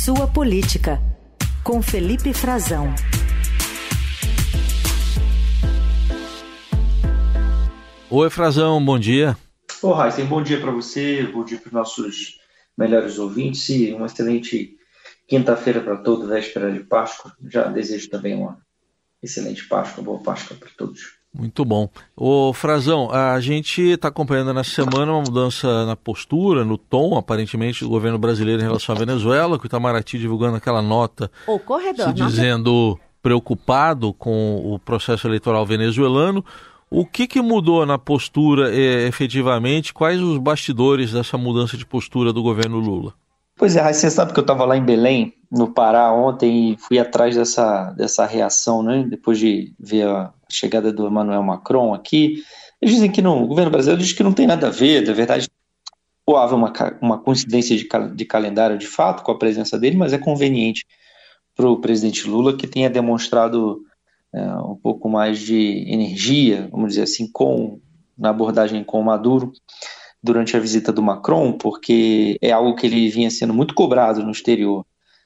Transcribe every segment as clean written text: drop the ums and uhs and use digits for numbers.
Sua Política, com Felipe Frazão. Oi, Frazão, bom dia. Ô, Raíssa, bom dia para você, bom dia para os nossos melhores ouvintes e uma excelente quinta-feira para todos, véspera de Páscoa. Já desejo também uma excelente Páscoa, boa Páscoa para todos. Muito bom. Ô, Frazão, a gente está acompanhando nessa semana uma mudança na postura, no tom, aparentemente, do governo brasileiro em relação à Venezuela, com o Itamaraty divulgando aquela nota se dizendo preocupado com o processo eleitoral venezuelano. O que mudou na postura efetivamente? Quais os bastidores dessa mudança de postura do governo Lula? Pois é, você sabe que eu estava lá em Belém, no Pará, ontem e fui atrás dessa reação, né? Depois de ver a chegada do Emmanuel Macron aqui. Eles dizem que o governo brasileiro diz que não tem nada a ver, na verdade, houve uma coincidência de calendário de fato com a presença dele, mas é conveniente para o presidente Lula que tenha demonstrado um pouco mais de energia, vamos dizer assim, na abordagem com o Maduro durante a visita do Macron, porque é algo que ele vinha sendo muito cobrado no exterior.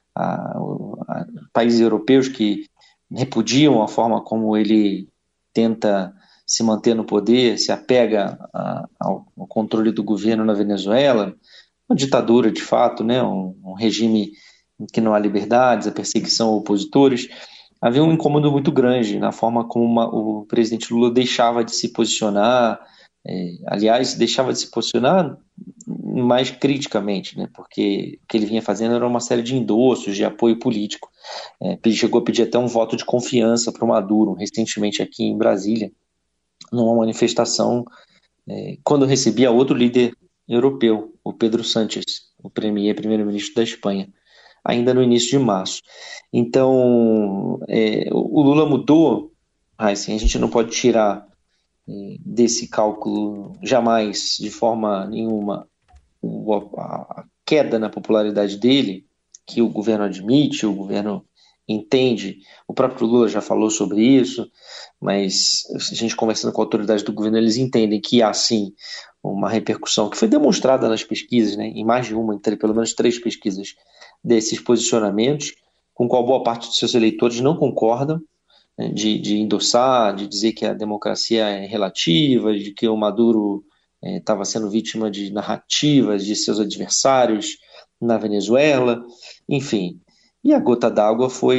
Países europeus que repudiam a forma como ele tenta se manter no poder, se apega ao controle do governo na Venezuela, uma ditadura de fato, né? Um regime em que não há liberdades, a perseguição a opositores. Havia um incômodo muito grande na forma como o presidente Lula deixava de se posicionar, aliás, deixava de se posicionar mais criticamente, né? Porque o que ele vinha fazendo era uma série de endossos, de apoio político. Chegou a pedir até um voto de confiança para o Maduro, recentemente aqui em Brasília, numa manifestação, quando recebia outro líder europeu, o Pedro Sánchez, o primeiro-ministro da Espanha, ainda no início de março. Então, o Lula mudou, assim, a gente não pode tirar desse cálculo jamais, de forma nenhuma, a queda na popularidade dele, que o governo admite, o governo entende, o próprio Lula já falou sobre isso, mas a gente conversando com a autoridade do governo, eles entendem que há sim uma repercussão que foi demonstrada nas pesquisas, né, em mais de uma, em pelo menos 3 pesquisas, desses posicionamentos, com qual boa parte dos seus eleitores não concordam, né, de endossar, de dizer que a democracia é relativa, de que o Maduro estava sendo vítima de narrativas de seus adversários na Venezuela, enfim. E a gota d'água foi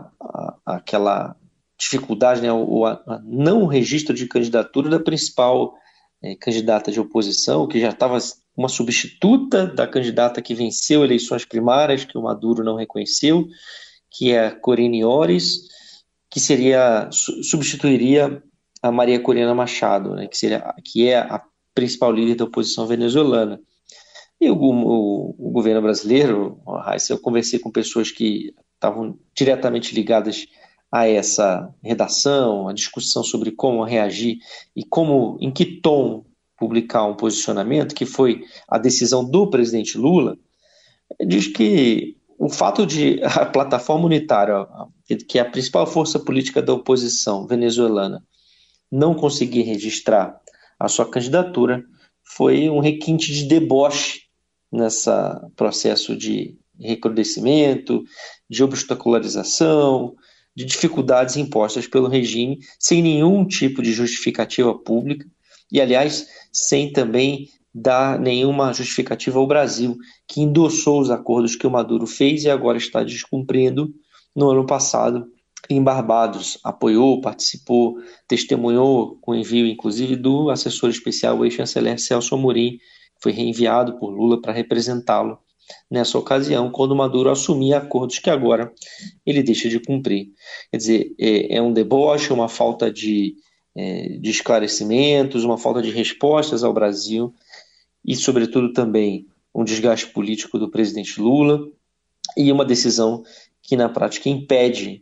aquela dificuldade, né, o não registro de candidatura da principal candidata de oposição, que já estava uma substituta da candidata que venceu eleições primárias, que o Maduro não reconheceu, que é a Corine Oris, que substituiria a Maria Corina Machado, né, que é a principal líder da oposição venezuelana. E o governo brasileiro, eu conversei com pessoas que estavam diretamente ligadas a essa redação, a discussão sobre como reagir e em que tom publicar um posicionamento, que foi a decisão do presidente Lula, diz que o fato de a plataforma unitária, que é a principal força política da oposição venezuelana, não conseguir registrar a sua candidatura foi um requinte de deboche nesse processo de recrudescimento, de obstacularização, de dificuldades impostas pelo regime, sem nenhum tipo de justificativa pública, e, aliás, sem também dar nenhuma justificativa ao Brasil, que endossou os acordos que o Maduro fez e agora está descumprindo no ano passado em Barbados. Apoiou, participou, testemunhou com envio, inclusive, do assessor especial, o ex-chanceler Celso Amorim, que foi reenviado por Lula para representá-lo nessa ocasião, quando Maduro assumia acordos que agora ele deixa de cumprir. Quer dizer, é um deboche, uma falta de esclarecimentos, uma falta de respostas ao Brasil e, sobretudo, também um desgaste político do presidente Lula e uma decisão que, na prática, impede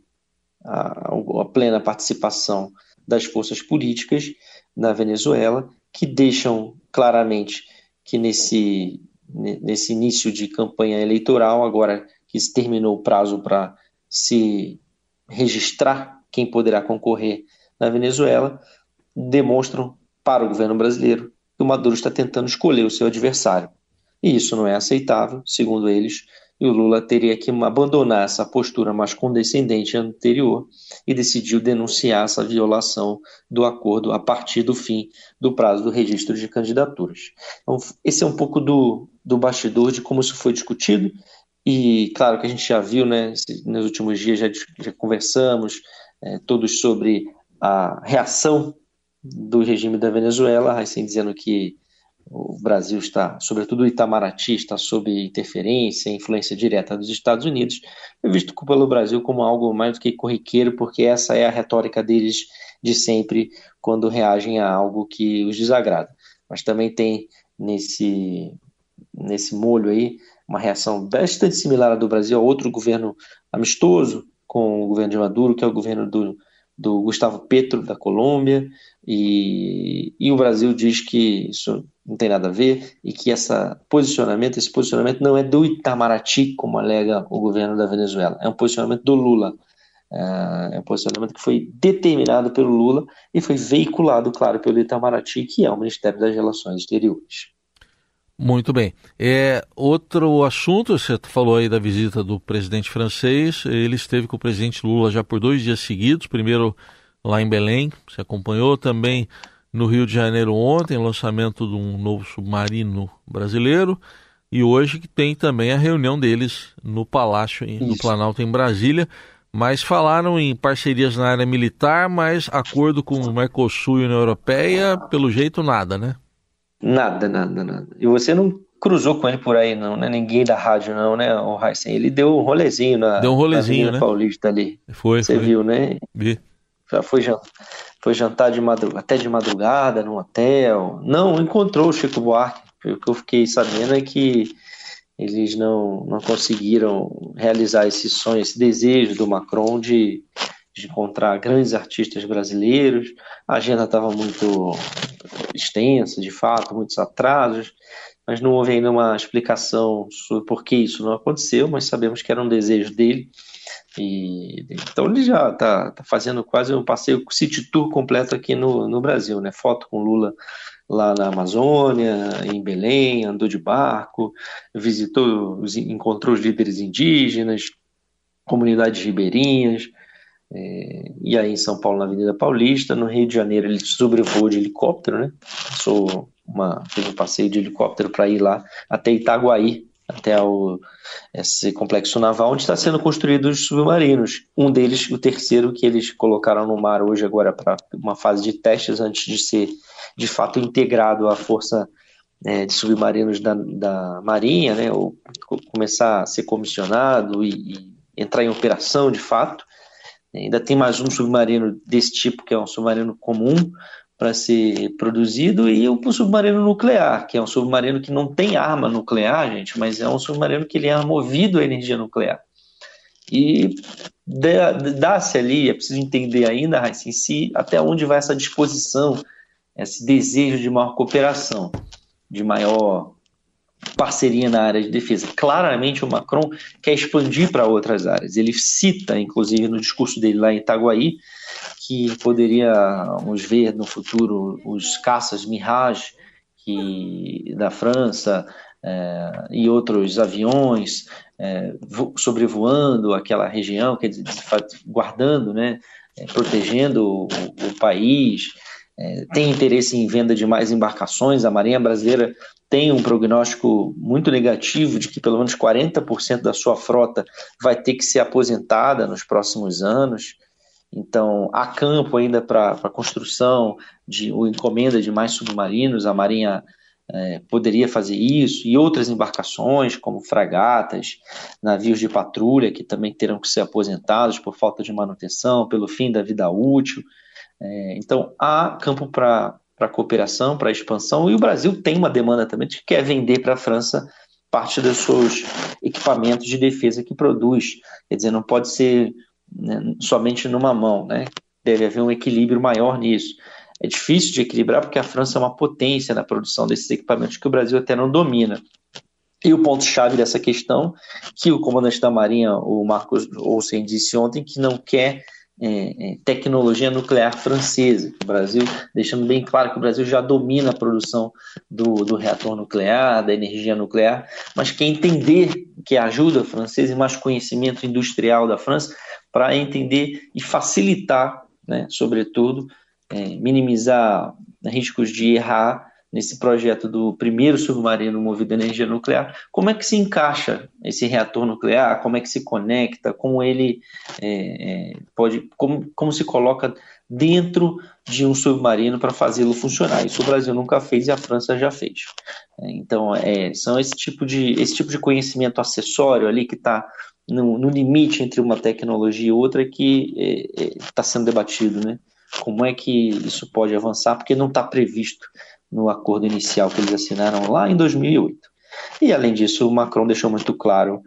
a plena participação das forças políticas na Venezuela, que deixam claramente que nesse início de campanha eleitoral, agora que se terminou o prazo para se registrar quem poderá concorrer na Venezuela, demonstram para o governo brasileiro que o Maduro está tentando escolher o seu adversário. E isso não é aceitável, segundo eles, e o Lula teria que abandonar essa postura mais condescendente anterior e decidiu denunciar essa violação do acordo a partir do fim do prazo do registro de candidaturas. Então, esse é um pouco do bastidor de como isso foi discutido, e claro que a gente já viu, né, nos últimos dias já conversamos todos sobre a reação do regime da Venezuela, assim, dizendo que o Brasil está, sobretudo o Itamaraty, está sob interferência e influência direta dos Estados Unidos, é visto pelo Brasil como algo mais do que corriqueiro, porque essa é a retórica deles de sempre quando reagem a algo que os desagrada. Mas também tem nesse molho aí uma reação bastante similar à do Brasil a outro governo amistoso com o governo de Maduro, que é o governo do Gustavo Petro, da Colômbia, e o Brasil diz que isso não tem nada a ver e que esse posicionamento não é do Itamaraty, como alega o governo da Venezuela, é um posicionamento do Lula, é um posicionamento que foi determinado pelo Lula e foi veiculado, claro, pelo Itamaraty, que é o Ministério das Relações Exteriores. Muito bem. Outro assunto, você falou aí da visita do presidente francês, ele esteve com o presidente Lula já por 2 dias seguidos, primeiro lá em Belém, você acompanhou, também no Rio de Janeiro ontem, lançamento de um novo submarino brasileiro, e hoje que tem também a reunião deles no Palácio, no Planalto, em Brasília, mas falaram em parcerias na área militar, mas acordo com o Mercosul e a União Europeia, pelo jeito nada, né? Nada. E você não cruzou com ele por aí, não, né? Ninguém da rádio, não, né, o Heisen? Ele deu um rolezinho na Avenida, né? Paulista ali. Você viu, né? Vi. Já foi jantar até de madrugada no hotel. Não encontrou o Chico Buarque. O que eu fiquei sabendo é que eles não conseguiram realizar esse sonho, esse desejo do Macron de encontrar grandes artistas brasileiros. A agenda estava muito extensa, de fato, muitos atrasos, mas não houve ainda uma explicação sobre por que isso não aconteceu, mas sabemos que era um desejo dele. E então ele já está fazendo quase um passeio city tour completo aqui no Brasil, né? Foto com Lula lá na Amazônia, em Belém, andou de barco, encontrou os líderes indígenas, comunidades ribeirinhas, e aí em São Paulo, na Avenida Paulista. No Rio de Janeiro ele sobrevoou de helicóptero, né? Fez um passeio de helicóptero para ir lá até Itaguaí, até esse complexo naval onde está sendo construídos os submarinos. Um deles, o terceiro, que eles colocaram no mar hoje agora para uma fase de testes antes de ser de fato integrado à força de submarinos da Marinha, né? Ou começar a ser comissionado e entrar em operação de fato. Ainda tem mais um submarino desse tipo, que é um submarino comum para ser produzido, e um submarino nuclear, que é um submarino que não tem arma nuclear, gente, mas é um submarino que ele é movido à energia nuclear. E dá-se ali, é preciso entender ainda, Raíssa, até onde vai essa disposição, esse desejo de maior cooperação, de maior parceria na área de defesa. Claramente o Macron quer expandir para outras áreas. Ele cita, inclusive, no discurso dele lá em Itaguaí, que poderíamos ver no futuro os caças Mirage da França e outros aviões sobrevoando aquela região, quer dizer, guardando, né, protegendo o país. Tem interesse em venda de mais embarcações. A Marinha Brasileira tem um prognóstico muito negativo de que pelo menos 40% da sua frota vai ter que ser aposentada nos próximos anos. Então, há campo ainda para a construção ou encomenda de mais submarinos. A Marinha poderia fazer isso, e outras embarcações, como fragatas, navios de patrulha, que também terão que ser aposentados por falta de manutenção, pelo fim da vida útil. Então, há campo para cooperação, para expansão, e o Brasil tem uma demanda também de que quer vender para a França parte dos seus equipamentos de defesa que produz. Quer dizer, não pode ser, né, somente numa mão, né? Deve haver um equilíbrio maior nisso. É difícil de equilibrar porque a França é uma potência na produção desses equipamentos que o Brasil até não domina. E o ponto-chave dessa questão, que o comandante da Marinha, o Marcos Olsen, disse ontem, que não quer tecnologia nuclear francesa. O Brasil, deixando bem claro que o Brasil já domina a produção do reator nuclear, da energia nuclear, mas quer entender que a ajuda francesa e mais conhecimento industrial da França para entender e facilitar, né, sobretudo, minimizar riscos de errar nesse projeto do primeiro submarino movido a energia nuclear. Como é que se encaixa esse reator nuclear, como é que se conecta, como ele como se coloca dentro de um submarino para fazê-lo funcionar. Isso o Brasil nunca fez e a França já fez. Então, são esse tipo de conhecimento acessório ali que está no limite entre uma tecnologia e outra que está sendo debatido, né? Como é que isso pode avançar, porque não está previsto no acordo inicial que eles assinaram lá em 2008. E, além disso, o Macron deixou muito claro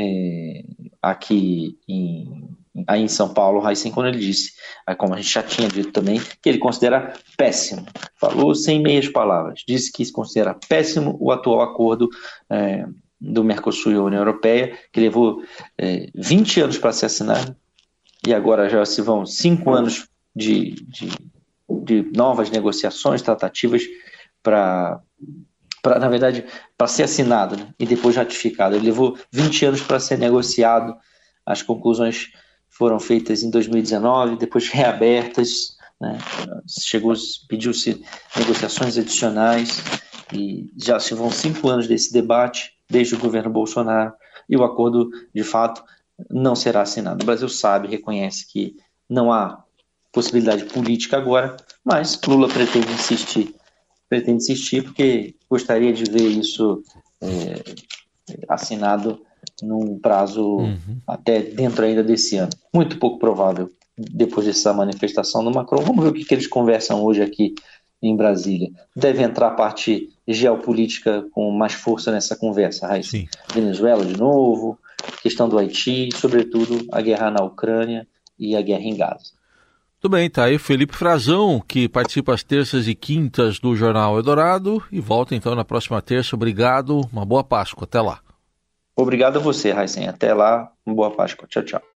aqui em São Paulo, Heisen, quando ele disse, como a gente já tinha dito também, que ele considera péssimo, falou sem meias palavras, disse que se considera péssimo o atual acordo do Mercosul e a União Europeia, que levou 20 anos para ser assinado, e agora já se vão 5 anos de novas negociações, tratativas na verdade, para ser assinado, né, e depois ratificado. Ele levou 20 anos para ser negociado, as conclusões foram feitas em 2019, depois reabertas, né, pediu-se negociações adicionais, e já se vão 5 anos desse debate, desde o governo Bolsonaro, e o acordo, de fato, não será assinado. O Brasil sabe, reconhece que não há possibilidade política agora, mas Lula pretende insistir porque gostaria de ver isso assinado num prazo até dentro ainda desse ano. Muito pouco provável, depois dessa manifestação do Macron. Vamos ver o que eles conversam hoje aqui em Brasília. Deve entrar a parte geopolítica com mais força nessa conversa, Raíssa. Venezuela de novo, questão do Haiti, sobretudo a guerra na Ucrânia e a guerra em Gaza. Tudo bem, tá aí Felipe Frazão, que participa às terças e quintas do Jornal Eldorado e volta então na próxima terça. Obrigado, uma boa Páscoa, até lá. Obrigado a você, Raíssen, até lá, uma boa Páscoa, tchau, tchau.